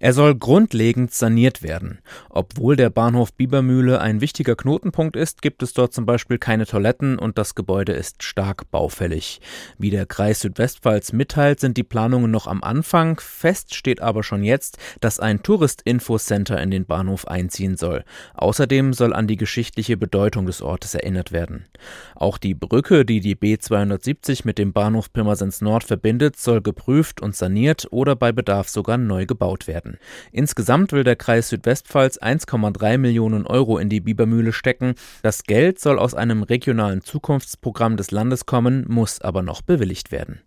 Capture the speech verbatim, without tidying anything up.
Er soll grundlegend saniert werden. Obwohl der Bahnhof Biebermühle ein wichtiger Knotenpunkt ist, gibt es dort zum Beispiel keine Toiletten und das Gebäude ist stark baufällig. Wie der Kreis Südwestpfalz mitteilt, sind die Planungen noch am Anfang. Fest steht aber schon jetzt, dass ein Tourist-Info-Center in den Bahnhof einziehen soll. Außerdem soll an die geschichtliche Bedeutung des Ortes erinnert werden. Auch die Brücke, die die B zweihundertsiebzig mit dem Bahnhof Pirmasens Nord verbindet, soll geprüft und saniert oder bei Bedarf sogar neu gebaut werden. Insgesamt will der Kreis Südwestpfalz eins Komma drei Millionen Euro in die Biebermühle stecken. Das Geld soll aus einem regionalen Zukunftsprogramm des Landes kommen, muss aber noch bewilligt werden.